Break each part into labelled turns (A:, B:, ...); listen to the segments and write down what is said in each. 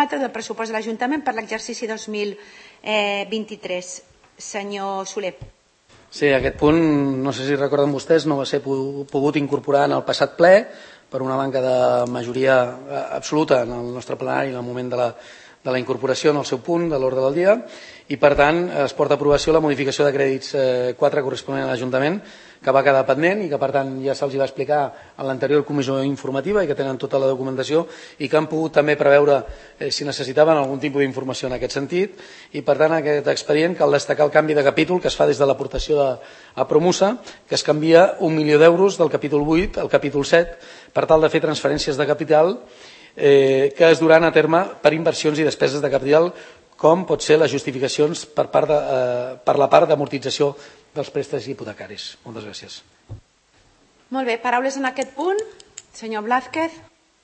A: 4 del pressupost de l'Ajuntament per l'exercici 2023. Senyor Soler.
B: Sí, aquest punt, no sé si recorden vostès, no va ser pogut incorporar en el passat ple per una manca de majoria absoluta en el nostre plenari en el moment de la incorporació en el seu punt de l'ordre del dia, i per tant es porta a aprovació la modificació de crèdits 4 corresponent a l'Ajuntament, que va quedar pendent i que per tant ja se'ls va explicar en l'anterior comissió informativa i que tenen tota la documentació i que han pogut també preveure si necessitaven algun tipus d'informació en aquest sentit, i per tant aquest expedient cal destacar el canvi de capítol que es fa des de l'aportació a Promusa, que es canvia 1 milió d'euros del capítol 8 al capítol 7 per tal de fer transferències de capital que es duran a terme per inversions i despeses de capital, com pot ser les justificacions per la part d'amortització dels préstecs hipotecaris. Moltes gràcies.
A: Molt bé, paraules en aquest punt. Senyor Blázquez.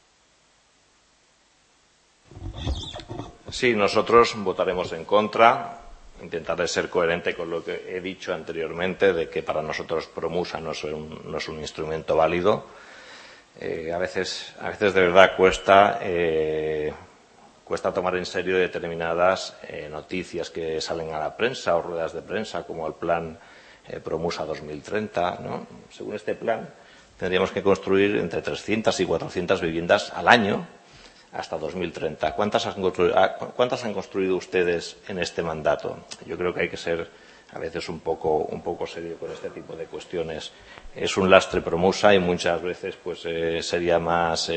C: Sí, nosotros votaremos en contra. Intentaré ser coherente con lo que he dicho anteriormente, de que para nosotros Promusa no es un instrumento válido. A veces de verdad cuesta tomar en serio determinadas noticias que salen a la prensa o ruedas de prensa, como el plan Promusa 2030, ¿no? Según este plan, tendríamos que construir entre 300 y 400 viviendas al año hasta 2030. ¿Cuántas han construido ustedes en este mandato? Yo creo que hay que ser a veces un poco serio con este tipo de cuestiones. Es un lastre Promusa y muchas veces pues sería más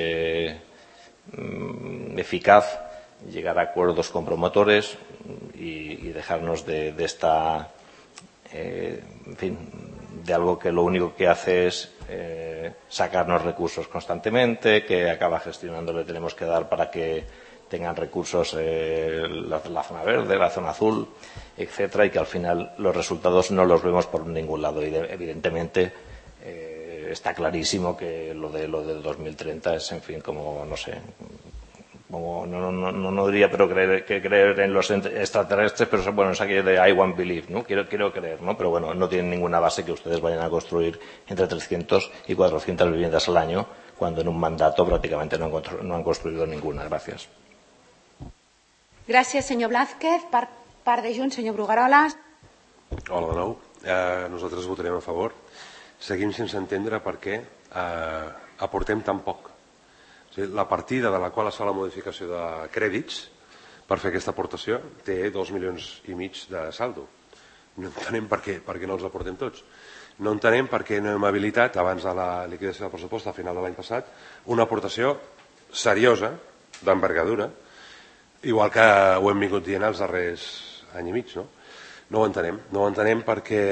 C: eficaz llegar a acuerdos con promotores y dejarnos de esta, en fin, de algo que lo único que hace es sacarnos recursos constantemente, que acaba gestionando, le tenemos que dar para que tengan recursos la zona verde, la zona azul, etcétera, y que al final los resultados no los vemos por ningún lado. Y evidentemente está clarísimo que lo de 2030 es, en fin, como, no sé, como no diría pero creer en los extraterrestres, pero bueno, es aquello de I want believe, ¿no? Quiero creer, ¿no? Pero bueno, no tiene ninguna base que ustedes vayan a construir entre 300 y 400 viviendas al año, cuando en un mandato prácticamente no han construido ninguna. Gracias.
A: Gràcies, senyor Blázquez. Per part de Junts, senyor Brugueroles.
D: Hola de nou. Nosaltres votarem a favor. Seguim sense entendre per què aportem tan poc. O sigui, la partida de la qual es fa la modificació de crèdits per fer aquesta aportació té 2,5 milions de saldo. No entenem per què no els aportem tots. No entenem per què no hem habilitat, abans de la liquidació del pressupost a final de l'any passat, una aportació seriosa, d'envergadura, igual que ho hem vingut dient els darrers any i mig, no? No ho entenem. No ho entenem perquè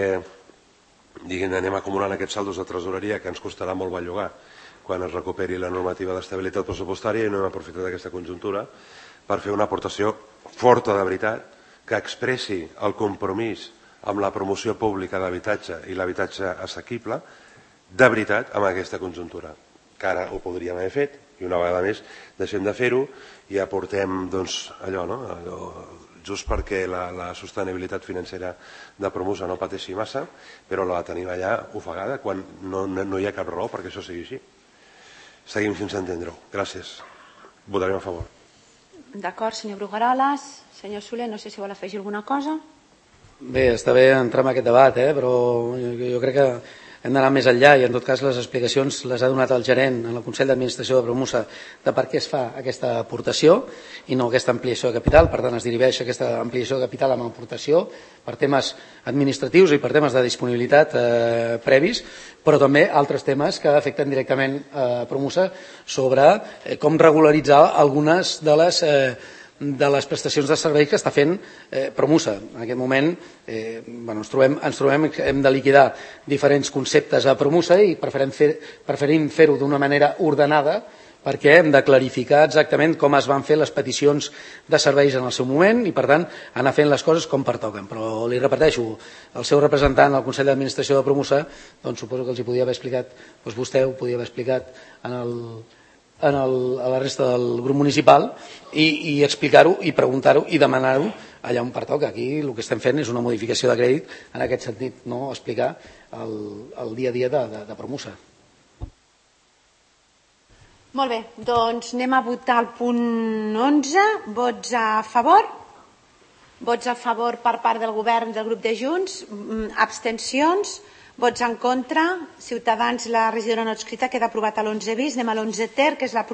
D: anem acumulant aquests saldos de tresoreria que ens costarà molt bellugar quan es recuperi la normativa d'estabilitat pressupostària, i no hem aprofitat aquesta conjuntura per fer una aportació forta de veritat que expressi el compromís amb la promoció pública d'habitatge i l'habitatge assequible de veritat amb aquesta conjuntura, que ara ho podríem haver fet i una vegada més deixem de fer-ho i aportem allò, just perquè la sostenibilitat financera de Promusa no pateixi massa, però la tenim allà ofegada quan no hi ha cap raó perquè això sigui així. Seguim sense entendre-ho. Gràcies. Votarem a favor.
A: D'acord, senyor Brugueroles. Senyor Soler, no sé si vol afegir alguna cosa.
B: Bé, està bé entrar en aquest debat, però jo crec que hem d'anar més enllà i en tot cas les explicacions les ha donat el gerent en el Consell d'Administració de Promusa de per què es fa aquesta aportació i no aquesta ampliació de capital. Per tant, es dirigeix aquesta ampliació de capital amb aportació per temes administratius i per temes de disponibilitat previs, però també altres temes que afecten directament a Promusa sobre com regularitzar algunes de les prestacions de servei que està fent Promusa. En aquest moment ens trobem que hem de liquidar diferents conceptes a Promusa i preferim fer-ho d'una manera ordenada perquè hem de clarificar exactament com es van fer les peticions de serveis en el seu moment i, per tant, anar fent les coses com pertoquen. Però li repeteixo, el seu representant al Consell d'Administració de Promusa, doncs suposo que els hi podia haver explicat, doncs vostè ho podia haver explicat a la resta del grup municipal i explicar-ho i preguntar-ho i demanar-ho allà on pertoca. Aquí el que estem fent és una modificació de crèdit en aquest sentit, no explicar el dia a dia de Promusa.
A: Molt bé, doncs anem a votar el punt 11. Vots a favor? Vots a favor per part del govern del grup de Junts? Abstencions? Vots en contra? Ciutadans, la regidora no adscrita, queda aprovat a l'11 bis. Anem a l'11 ter, que és la